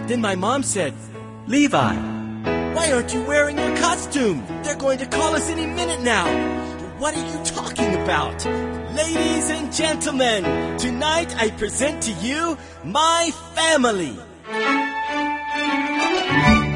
Then my mom said, "Levi, why aren't you wearing your costume? They're going to call us any minute now." "What are you talking about?" "Ladies and gentlemen, tonight I present to you my family."